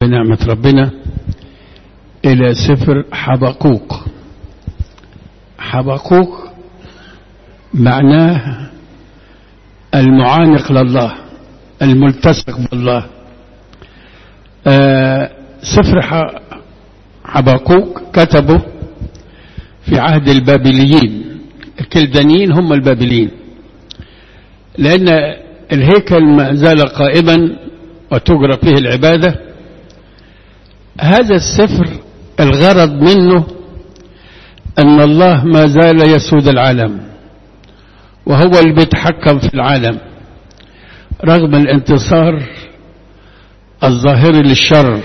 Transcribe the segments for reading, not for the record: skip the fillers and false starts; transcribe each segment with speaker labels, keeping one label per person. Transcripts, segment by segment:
Speaker 1: بنعمة ربنا إلى سفر حبقوق. حبقوق معناه المعانق لله، الملتصق بالله. سفر حبقوق كتبه في عهد البابليين. الكلدانيين هم البابليين، لأن الهيكل ما زال قائما وتجرى فيه العبادة. هذا السفر الغرض منه أن الله ما زال يسود العالم، وهو اللي بيتحكم في العالم رغم الانتصار الظاهري للشر.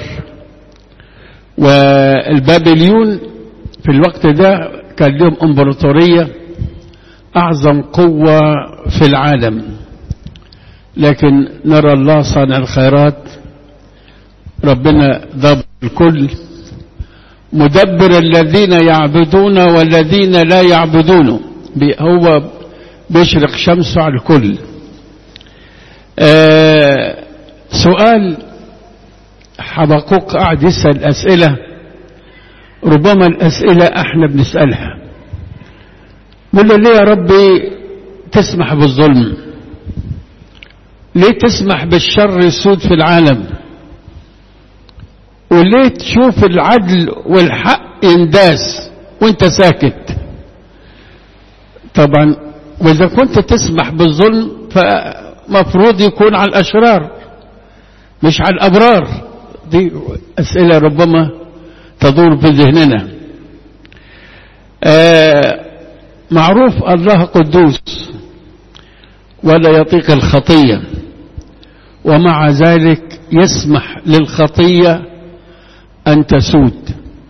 Speaker 1: والبابليون في الوقت ده كان لهم امبراطورية أعظم قوة في العالم، لكن نرى الله صانع الخيرات، ربنا ضابط الكل، مدبر الذين يعبدون والذين لا يعبدون، هو بيشرق شمسه على الكل. سؤال حبقوق قاعد يسأل أسئلة، ربما الأسئلة احنا بنسألها. بقول له: ليه يا ربي تسمح بالظلم؟ ليه تسمح بالشر يسود في العالم؟ وليه تشوف العدل والحق ينداس وانت ساكت؟ طبعا واذا كنت تسمح بالظلم فمفروض يكون على الاشرار مش على الابرار. دي اسئله ربما تدور في ذهننا. معروف الله قدوس ولا يطيق الخطيه، ومع ذلك يسمح للخطيه أن تسود،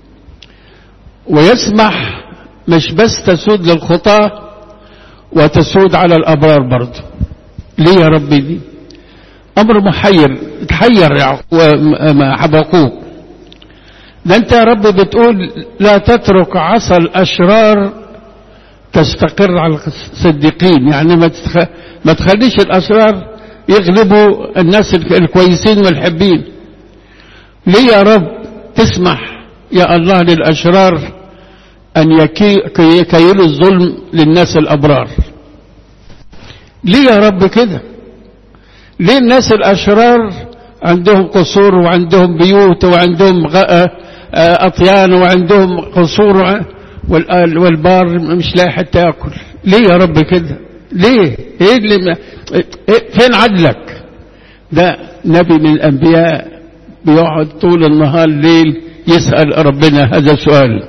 Speaker 1: ويسمح مش بس تسود للخطاة وتسود على الأبرار برضه. ليه يا ربي؟ دي أمر محير. تحير حبقوق. ده أنت يا رب بتقول لا تترك عصا الأشرار تستقر على الصديقين، يعني ما تخليش الأشرار يغلبوا الناس الكويسين والحبين. ليه يا رب تسمح يا الله للأشرار أن يكيلوا الظلم للناس الأبرار؟ ليه يا رب كده؟ ليه الناس الأشرار عندهم قصور وعندهم بيوت وعندهم أطيان وعندهم قصور والبار مش لاقي حتى يأكل؟ ليه يا رب كده؟ ليه؟ إيه اللي فين عدلك؟ ده نبي من الأنبياء بيقعد طول النهار الليل يسأل ربنا هذا السؤال.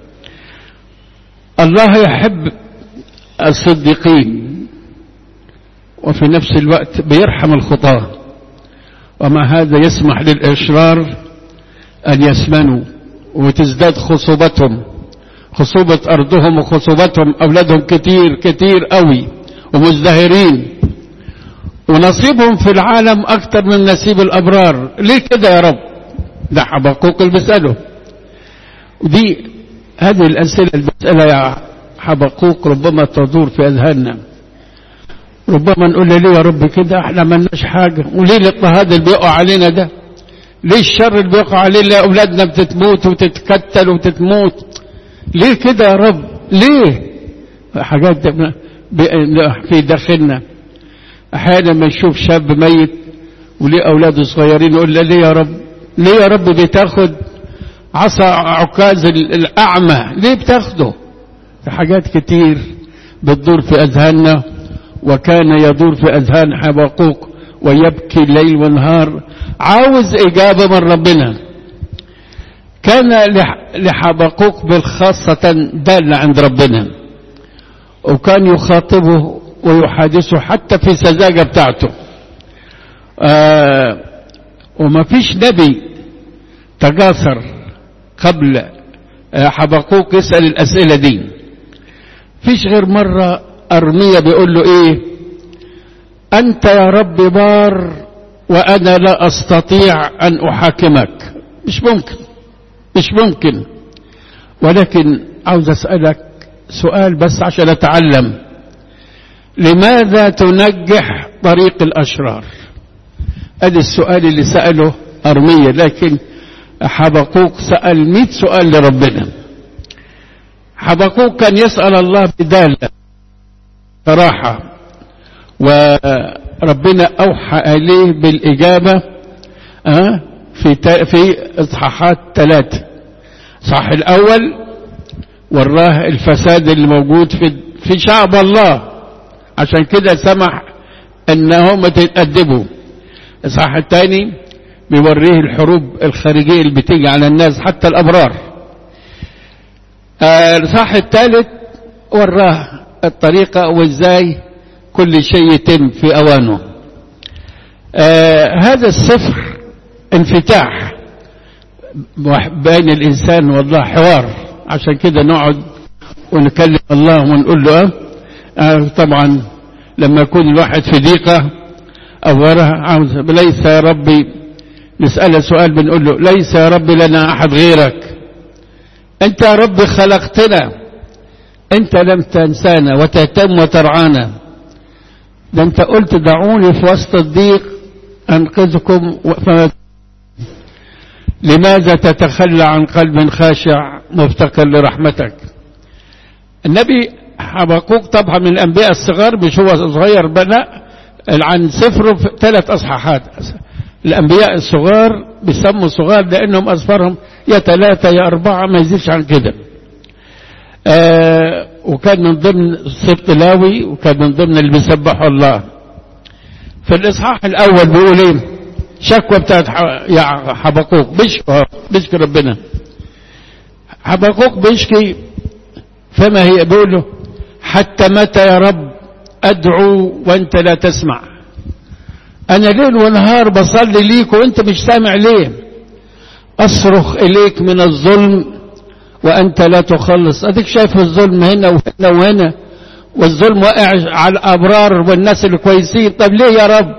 Speaker 1: الله يحب الصديقين وفي نفس الوقت بيرحم الخطاة، ومع هذا يسمح للأشرار أن يسمنوا وتزداد خصوبتهم، خصوبة أرضهم وخصوبتهم، أولادهم كتير كتير قوي ومزدهرين، ونصيبهم في العالم أكثر من نصيب الأبرار. ليه كده يا رب؟ ده حبقوق اللي بيسأله. ودي هذه الأسئلة اللي بيسألها يا حبقوق ربما تدور في أذهاننا. ربما نقول ليه يا رب كده؟ احنا ما لناش حاجة. وليه الاضطهاد اللي بيقع علينا ده؟ ليه الشر اللي بيقع علينا؟ أولادنا بتتموت وتتكتل وتتموت. ليه كده يا رب؟ ليه؟ حاجات في داخلنا. أحيانا ما نشوف شاب ميت وليه أولاده صغيرين نقول له: ليه يا رب؟ ليه يا رب بتاخد عصا عكاز الأعمى؟ ليه بتاخده؟ في حاجات كتير بتدور في أذهاننا، وكان يدور في أذهان حبقوق ويبكي ليل ونهار عاوز إجابة من ربنا. كان لحبقوق بالخاصة دالة عند ربنا، وكان يخاطبه ويحادثه حتى في السذاجة بتاعته. وما فيش نبي تجاسر قبل حبقوق يسأل الأسئلة دي. فيش غير مرة أرميا بيقول له: إيه أنت يا رب بار وأنا لا أستطيع أن أحاكمك. مش ممكن، مش ممكن. ولكن عاوز أسألك سؤال بس عشان أتعلم. لماذا تنجح طريق الأشرار؟ هذا السؤال اللي سأله أرميا، لكن حبقوق سأل 100 سؤال لربنا. حبقوق كان يسأل الله بدالة صراحة، وربنا أوحى إليه بالإجابة في إصحاحات 3. الإصحاح الأول وراه الفساد اللي موجود في شعب الله، عشان كده سمح انهم يتأدبوا. الإصحاح الثاني بيوريه الحروب الخارجية اللي بتيجي على الناس حتى الأبرار. الإصحاح الثالث وراه الطريقة وازاي كل شيء يتم في أوانه. هذا السفر انفتاح بين الإنسان والله، حوار. عشان كده نقعد ونكلم الله ونقول له طبعا لما يكون الواحد في ضيقة أو عاوز ليس يا ربي، نسأله سؤال بنقول له ليس يا ربي لنا أحد غيرك، أنت يا ربي خلقتنا، أنت لم تنسانا وتهتم وترعانا، ده أنت قلت دعوني في وسط الضيق أنقذكم. لماذا تتخلى عن قلب خاشع مفتقر لرحمتك؟ النبي حبقوق طبعا من الأنبياء الصغار، مش هو صغير بنا عن سفره في 3 أصحاحات. الأنبياء الصغار بيسموا صغار لأنهم أسفارهم يا 3 يا 4 ما يزيدش عن كده. وكان من ضمن سبط لاوي، وكان من ضمن اللي بيسبحوا الله. في الإصحاح الأول بيقول ايه؟ شكوى بتاعت يا حبقوق، بيشكي ربنا. حبقوق بيشكي، فما هي؟ بيقول له حتى متى يا رب أدعو وأنت لا تسمع؟ أنا ليل ونهار بصلي ليك وأنت مش سامع ليه؟ أصرخ إليك من الظلم وأنت لا تخلص. أديك شايف الظلم هنا وهنا وهنا، والظلم واقع على الأبرار والناس الكويسين. طب ليه يا رب؟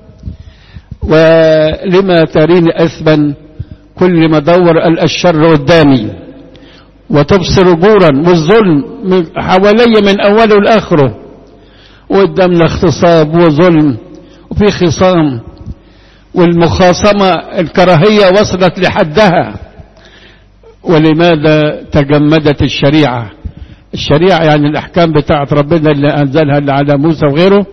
Speaker 1: ولما تريني أثبا كل ما دور الشر قدامي وتبصر جورا، والظلم حوالي من أوله لآخره، وقدامنا اغتصاب وظلم وفي خصام، والمخاصمة الكراهية وصلت لحدها. ولماذا تجمدت الشريعة؟ الشريعة يعني الأحكام بتاعت ربنا اللي أنزلها اللي على موسى وغيره،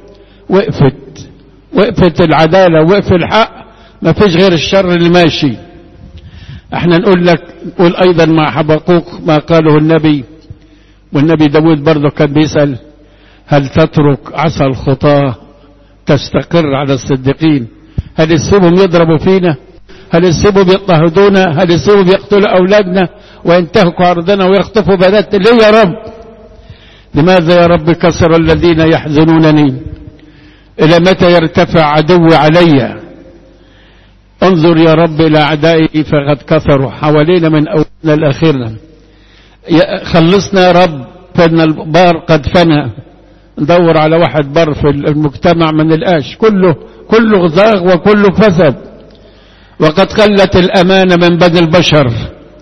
Speaker 1: وقفت العدالة، وقف الحق، ما فيش غير الشر اللي ماشي. احنا نقول ايضا مع حبقوق ما قاله النبي، والنبي داود برضه كان بيسأل هل تترك عصا الخطاة تستقر على الصديقين؟ هل يسيبهم يضربوا فينا؟ هل يسيبهم يضطهدونا؟ هل يسيبهم يقتلوا أولادنا وينتهكوا عرضنا ويخطفوا بناتنا؟ ليه يا رب؟ لماذا يا رب كسر الذين يحزنونني؟ إلى متى يرتفع عدوي علي؟ انظر يا رب إلى أعدائي فقد كثروا حوالينا من أولنا لآخرنا. خلصنا يا رب، فإن البار قد فنى. ندور على واحد بر في المجتمع من الآش، كله زاغ وكله فسد، وقد قلت الأمانة من بني البشر،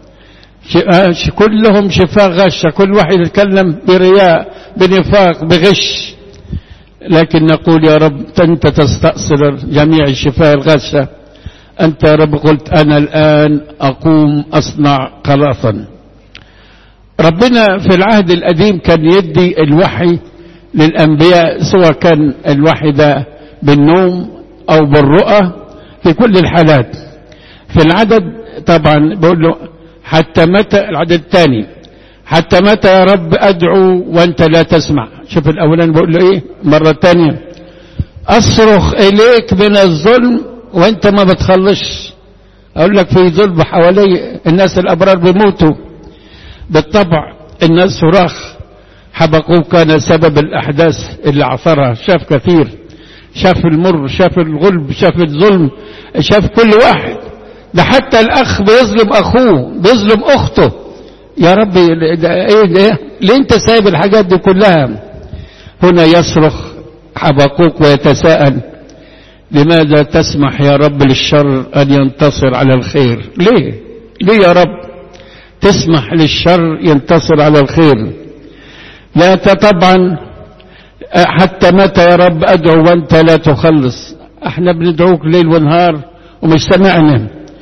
Speaker 1: كلهم شفاء غشة، كل واحد يتكلم برياء بنفاق بغش. لكن نقول يا رب أنت تستأصل جميع الشفاء الغشة. أنت يا رب قلت أنا الآن أقوم أصنع خلاصا. ربنا في العهد القديم كان يدي الوحي للأنبياء، سواء كان الوحي ده بالنوم أو بالرؤى، في كل الحالات. في العدد طبعا بقول له حتى متى، العدد الثاني حتى متى يا رب أدعو وأنت لا تسمع. شوف الأولاني بقول له إيه مرة تانية، أصرخ إليك من الظلم وأنت ما بتخلص. أقول لك في ظلم حوالي، الناس الأبرار بيموتوا بالطبع، الناس صراخ. حبقوق كان سبب الأحداث اللي عثرها، شاف كثير، شاف المر، شاف الغلب، شاف الظلم، شاف كل واحد. ده حتى الأخ بيظلم أخوه، بيظلم أخته. يا ربي ليه أنت سايب الحاجات دي كلها؟ هنا يصرخ حبقوق ويتساءل لماذا تسمح يا رب للشر أن ينتصر على الخير؟ ليه يا رب تسمح للشر ينتصر على الخير؟ لا طبعا. حتى متى يا رب أدعو وأنت لا تخلص؟ احنا بندعوك ليل ونهار ومش سمعنا.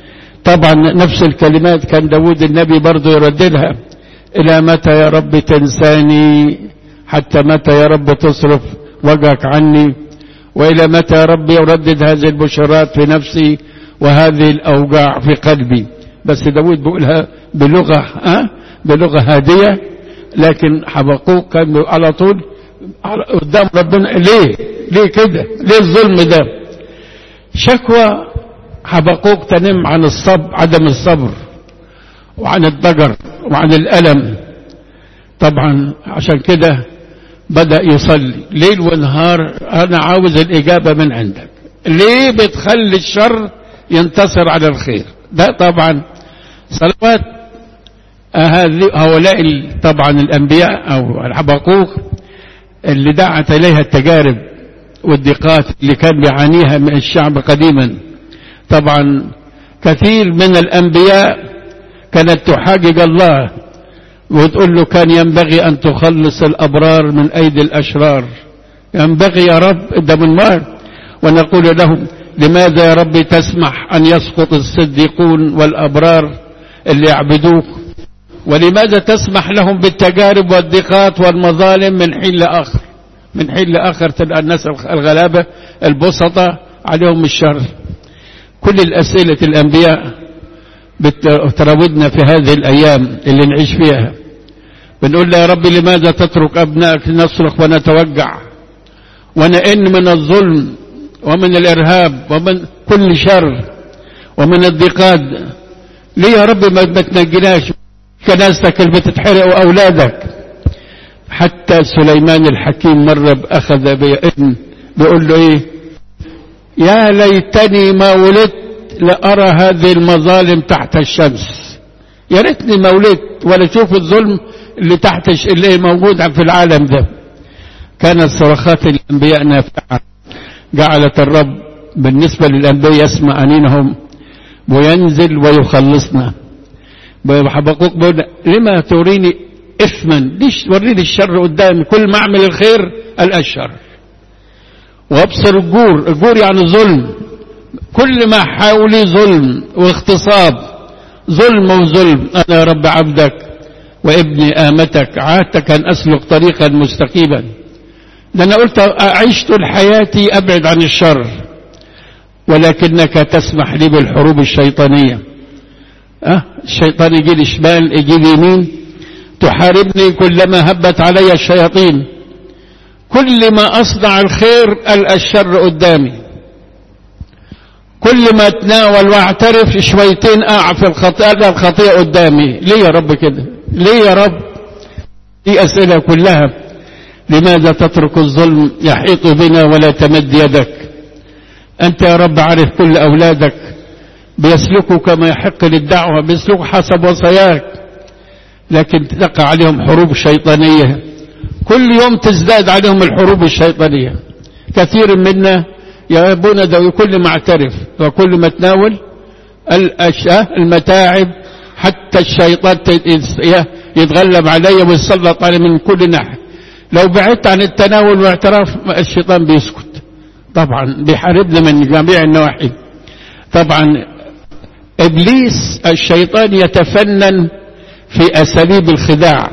Speaker 1: طبعا نفس الكلمات كان داود النبي برضو يرددها: إلى متى يا رب تنساني؟ حتى متى يا رب تصرف وجهك عني؟ وإلى متى يا رب يردد هذه البشرات في نفسي وهذه الأوجاع في قلبي؟ بس داود بيقولها بلغة هادية، لكن حبقوق كان على طول قدام ربنا: ليه كده؟ ليه الظلم ده؟ شكوى حبقوق تنم عن الصبر، عدم الصبر، وعن الضجر، وعن الألم. طبعا عشان كده بدأ يصلي ليل ونهار: أنا عاوز الإجابة من عندك، ليه بتخلي الشر ينتصر على الخير؟ ده طبعا صلوات هؤلاء طبعا الأنبياء أو الحبقوق اللي دعت إليها التجارب والضيقات اللي كان بيعانيها من الشعب قديما. طبعا كثير من الأنبياء كانت تحاجج الله وتقول له: كان ينبغي أن تخلص الأبرار من أيدي الأشرار، ينبغي يا رب ده من مار. ونقول لهم: لماذا يا رب تسمح أن يسقط الصديقون والأبرار اللي يعبدوك؟ ولماذا تسمح لهم بالتجارب والضيقات والمظالم من حين لآخر؟ من حين لآخر تلقى الناس الغلابة البسطة عليهم الشر. كل الأسئلة الأنبياء بتراودنا في هذه الأيام اللي نعيش فيها. بنقول له: يا رب لماذا تترك أبنائك نصرخ ونتوجع ونئن من الظلم ومن الإرهاب ومن كل شر ومن الضيقات؟ ليه يا رب ما تنجناش كناستك اللي بتتحرق وأولادك؟ حتى سليمان الحكيم مرة أخذ بابن بيقول له إيه: يا ليتني ما ولدت لأرى هذه المظالم تحت الشمس. يا ريتني ما ولدت ولا أشوف الظلم اللي تحت اللي موجود في العالم ده. كانت صرخات الأنبياء نافعة، جعلت الرب بالنسبة للأنبياء يسمع أنينهم وينزل ويخلصنا. حبقوق بيقول: لما توريني إثما؟ ليش وريني الشر قدامي؟ كل ما أعمل الخير ألقى الشر، وأبصر الجور يعني ظلم. كل ما حولي ظلم واغتصاب، ظلم وظلم. أنا يا رب عبدك وابني آمتك، عادتك أن أسلك طريقا مستقيما. ده أنا قلت أعيش طول حياتي أبعد عن الشر، ولكنك تسمح لي بالحروب الشيطانية. الشيطان يجي لي شمال يجي لي يمين، تحاربني كلما هبت علي الشياطين. كل ما أصنع الخير ألقى الشر قدامي، كل ما اتناول واعترف شويتين أقع في الخطيئة قدامي. ليه يا رب كده؟ ليه يا رب؟ دي أسئلة كلها. لماذا تترك الظلم يحيط بنا ولا تمد يدك؟ أنت يا رب عارف كل أولادك بيسلكوا كما يحق للدعوة، بيسلكوا حسب وصاياك، لكن تقع عليهم حروب شيطانية. كل يوم تزداد عليهم الحروب الشيطانية. كثير منا يا ابونا ده كل ما اعترف وكل ما تناول المتاعب، حتى الشيطان يتغلب علي ويسلط علي من كل ناحية. لو بعدت عن التناول واعتراف الشيطان بيسكت. طبعا بيحاربنا من جميع النواحي. طبعا إبليس الشيطان يتفنن في أساليب الخداع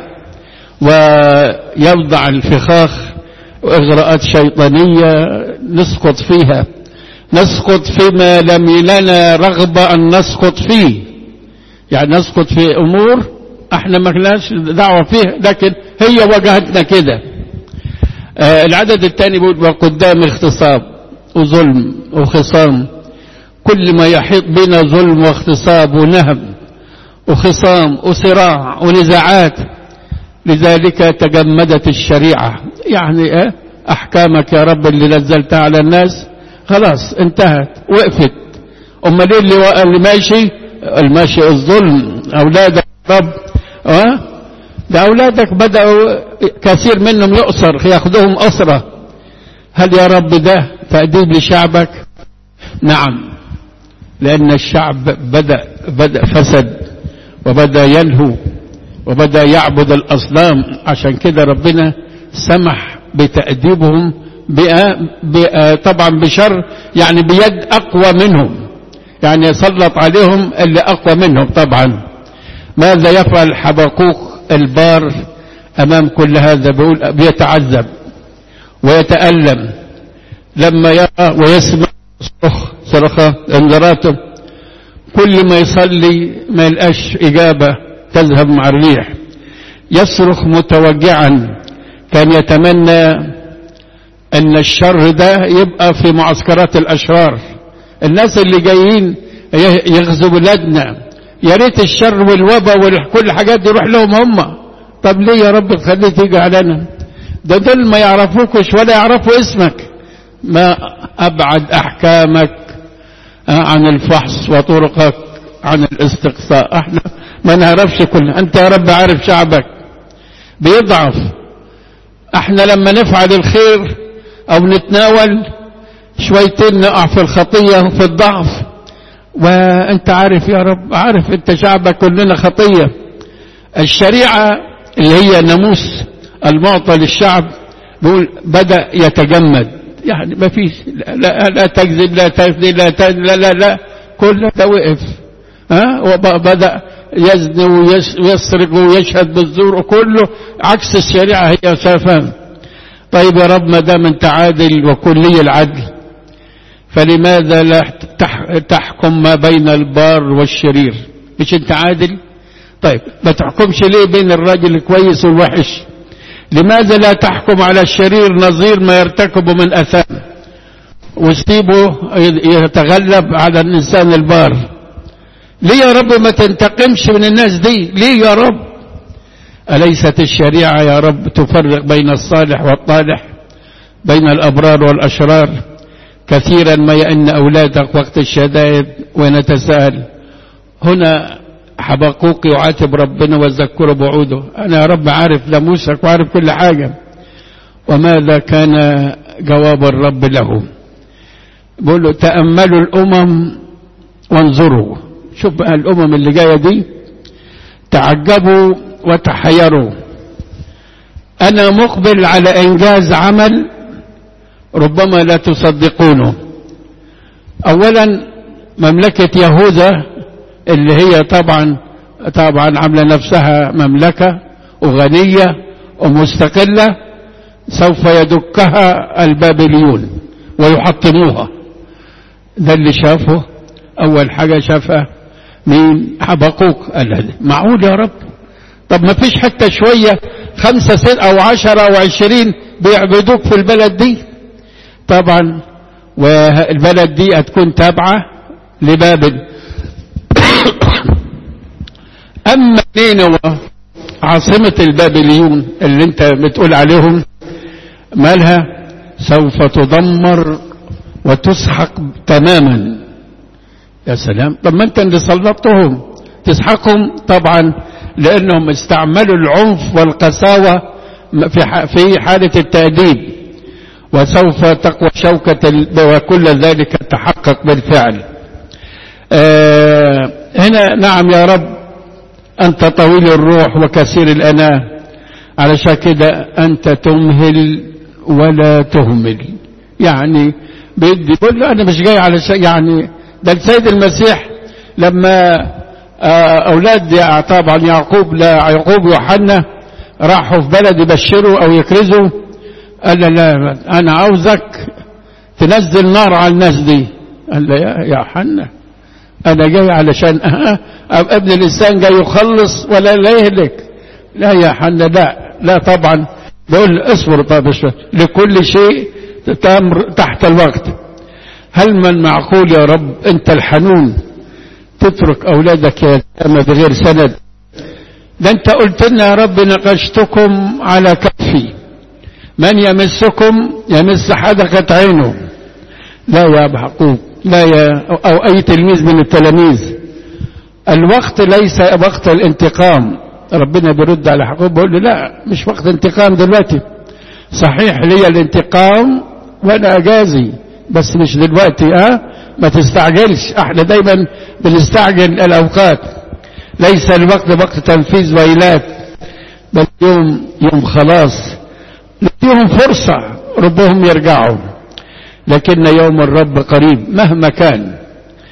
Speaker 1: ويوضع الفخاخ وإغراءات شيطانية نسقط فيها، نسقط فيما لم لنا رغبة أن نسقط فيه. يعني نسقط في أمور احنا ما لناش دعوة فيها، لكن هي وجهتنا كده. العدد الثاني بيقول: وقدام اغتصاب وظلم وخصام. كل ما يحيط بنا ظلم واغتصاب ونهب وخصام وصراع ونزاعات. لذلك تجمدت الشريعة، يعني أحكامك يا رب اللي نزلتها على الناس خلاص انتهت وقفت. أمال ايه اللي ماشي الظلم؟ أولادك رب ده أولادك بدأوا كثير منهم يؤسر، ياخذوهم أسرة. هل يا رب ده تأديب لشعبك؟ نعم، لأن الشعب بدأ فسد وبدأ يلهو وبدأ يعبد الأصنام. عشان كده ربنا سمح بتأديبهم طبعا بشر، يعني بيد أقوى منهم. يعني يسلط عليهم اللي أقوى منهم. طبعا ماذا يفعل حبقوق البار أمام كل هذا؟ بيقول بيتعذب ويتألم لما يرى ويسمع صرخة انذاراته. كل ما يصلي ما يلقاش إجابة، تذهب مع الريح. يصرخ متوجعا، كان يتمنى أن الشر ده يبقى في معسكرات الأشرار، الناس اللي جايين يغزوا بلادنا، يا ريت الشر والوباء وكل الحاجات دي يروح لهم هم. طب ليه يا رب تخليه تيجي علينا؟ ده دول ما يعرفوكش ولا يعرفوا اسمك. ما أبعد أحكامك عن الفحص وطرقك عن الاستقصاء. احنا ما نعرفش كلنا، انت يا رب عارف شعبك بيضعف. احنا لما نفعل الخير او نتناول شويتين نقع في الخطية وفي الضعف، وانت عارف يا رب، عارف انت شعبك كلنا خطية. الشريعة اللي هي ناموس المعطى للشعب بيقول بدأ يتجمد، يعني ما فيش لا تكذب، لا تفدي، لا كل ده وقف. وبدأ يزني ويسرق ويشهد بالزور، وكله عكس الشريعة هي شافان. طيب يا رب ما دام انت عادل وكلي العدل، فلماذا لا تحكم ما بين البار والشرير؟ مش انت عادل؟ طيب ما تحكمش ليه بين الراجل الكويس والوحش؟ لماذا لا تحكم على الشرير نظير ما يرتكب من أثام، وسيبه يتغلب على الإنسان البار؟ ليه يا رب ما تنتقمش من الناس دي؟ ليه يا رب؟ أليست الشريعة يا رب تفرق بين الصالح والطالح، بين الأبرار والأشرار؟ كثيرا ما يئن أولادك وقت الشدائد ونتساءل. هنا حبقوق يعاتب ربنا ويذكره بوعوده. أنا يا رب عارف ناموسك وعارف كل حاجة. وماذا كان جواب الرب له؟ بيقول له تأملوا الأمم وانظروا. شوف بقى الأمم اللي جاية دي، تعجبوا وتحيروا. أنا مقبل على إنجاز عمل ربما لا تصدقونه. أولا مملكة يهوذا اللي هي طبعا عاملة نفسها مملكة وغنية ومستقلة، سوف يدكها البابليون ويحطموها. ده اللي شافه أول حاجة شافها مين؟ حبقوق. قال معقول يا رب؟ طب ما فيش حتى شوية 5 6 أو 10 أو 20 بيعبدوك في البلد دي؟ طبعا والبلد دي هتكون تابعة لبابل. أما نينوى عاصمة البابليون اللي انت بتقول عليهم، مالها؟ سوف تدمر وتسحق تماما. يا سلام، طب ما انت اللي سلطتهم تسحقهم؟ طبعا لأنهم استعملوا العنف والقساوة في حالة التأديب، وسوف تقوى شوكة وكل ذلك تحقق بالفعل. هنا نعم يا رب أنت طويل الروح وكثير الأناة، علشان كده أنت تمهل ولا تهمل. يعني بيقول له أنا مش جاي على شيء. يعني ده السيد المسيح لما أولاد طبعا يعقوب ويوحنا راحوا في بلد يبشروا أو يكرزوا، قال له لا أنا عاوزك تنزل نار على الناس دي. قال له يا يوحنا أنا جاي علشان ابن الإنسان جاي يخلص ولا لا يهلك. لا يا حنا، لا طبعا. بقول اصبر طب لكل شيء تأمر تحت الوقت. هل من معقول يا رب أنت الحنون تترك أولادك يتامى بغير سند؟ ده أنت قلت لنا يا رب نقشتكم على كفي، من يمسكم يمس حدقة عينه. لا يا أبا حقوق، لا يا أو أي تلميذ من التلاميذ، الوقت ليس وقت الانتقام. ربنا بيرد على حقوق بيقول له لا مش وقت انتقام دلوقتي. صحيح لي الانتقام وانا اجازي بس مش دلوقتي. ما تستعجلش، احنا دايما بنستعجل الاوقات. ليس الوقت وقت تنفيذ ويلات، بل يوم خلاص نديهم فرصة ربهم يرجعوا. لكن يوم الرب قريب مهما كان.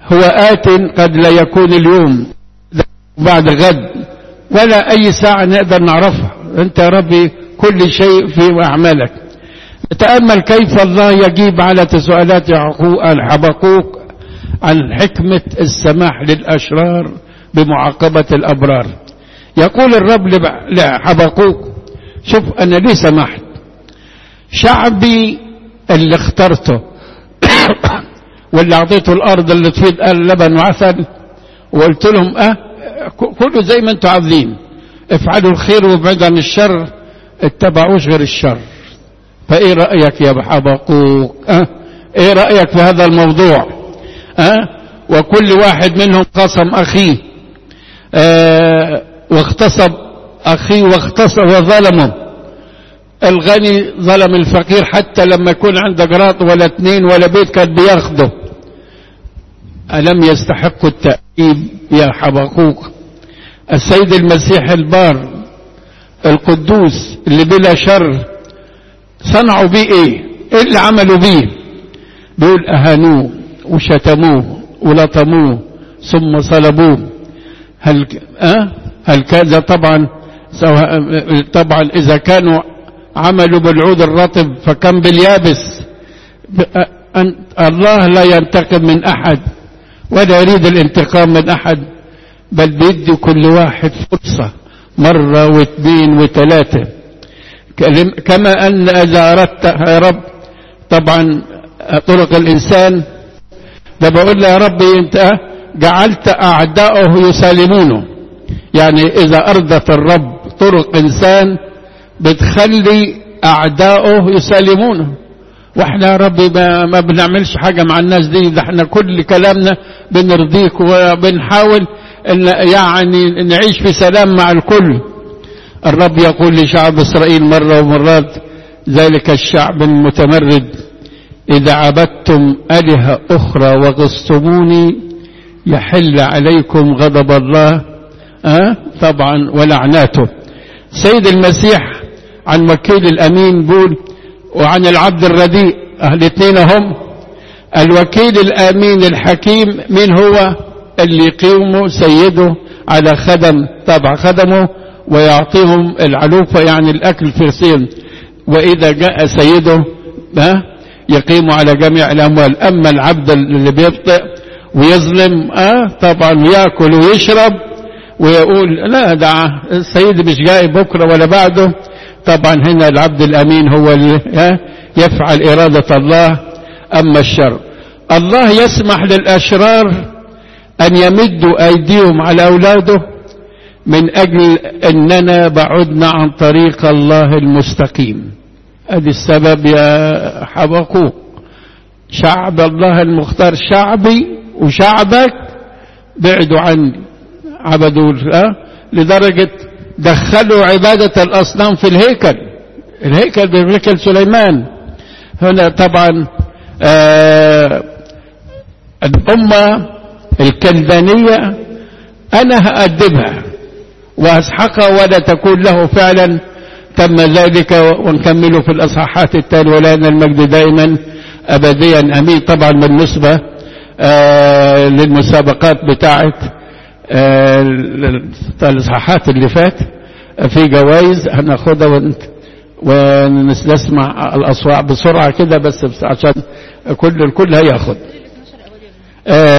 Speaker 1: هو آت قد لا يكون اليوم بعد غد ولا أي ساعة نقدر نعرفها. أنت يا ربي كل شيء في أعمالك. نتأمل كيف الله يجيب على تساؤلات حبقوق عن حكمة السماح للأشرار بمعاقبة الأبرار. يقول الرب لحبقوق شوف أنا ليه سمحت؟ شعبي اللي اخترته واللي أعطيته الأرض اللي تفيد لبن وعسل وقلت لهم كله زي ما انتم عاوزين، افعلوا الخير وابعدوا عن الشر، اتبعوش غير الشر. فايه رأيك يا حبقوق؟ ايه رأيك في هذا الموضوع؟ وكل واحد منهم قسم اخيه واغتصب اخيه واغتصب وظلمه. الغني ظلم الفقير حتى لما يكون عنده قراط ولا اتنين ولا بيت كان بياخده. ألم يستحق التأديب يا حبقوق؟ السيد المسيح البار القدوس اللي بلا شر صنعوا بيه ايه اللي عملوا بيه؟ بيقول اهانوه وشتموه ولطموه ثم صلبوه. هل كذا؟ طبعا اذا كانوا عملوا بالعود الرطب فكم باليابس. الله لا ينتقم من احد ولا يريد الانتقام من احد، بل بيدي كل واحد فرصة مرة واثنين وثلاثة. كما ان اذا اردت يا رب طبعا طرق الانسان ده بقول له يا رب انت جعلت اعداؤه يسالمونه. يعني اذا ارضت الرب طرق انسان بتخلي اعداؤه يسالمونه. واحنا يا رب ما بنعملش حاجة مع الناس دي، ده احنا كل كلامنا بنرضيك وبنحاول ان يعني نعيش في سلام مع الكل. الرب يقول لشعب اسرائيل مرة ومرات ذلك الشعب المتمرد اذا عبدتم آلهة اخرى وغصتموني يحل عليكم غضب الله طبعا ولعناته. سيد المسيح عن وكيل الامين بول وعن العبد الرديء الاثنين هم. الوكيل الامين الحكيم من هو؟ اللي يقيمه سيده على طبع خدمه ويعطيهم العلوفة يعني الاكل في رسيم، واذا جاء سيده يقيم على جميع الاموال. اما العبد اللي بيبطئ ويظلم طبعا ياكل ويشرب ويقول لا ده السيد مش جاي بكرة ولا بعده، طبعا هنا العبد الامين هو اللي يفعل ارادة الله. اما الشر الله يسمح للاشرار ان يمدوا ايديهم على اولاده من اجل اننا بعدنا عن طريق الله المستقيم. ادي السبب يا حبقوق. شعب الله المختار شعبي وشعبك بعدوا عني، عبدوا لدرجة دخلوا عبادة الأصنام في الهيكل بهيكل سليمان. هنا طبعا الأمة الكلدانية أنا هأدبها وأسحقها ولا تكون له فعلا. تم ذلك ونكمله في الأصحاحات التالية ولنا المجد دائما أبديا أمين. طبعا بالنسبة للمسابقات بتاعت الإصحاحات اللي فات في جوائز هناخدها ونسمع الأصوات بسرعة كده بس عشان الكل هياخد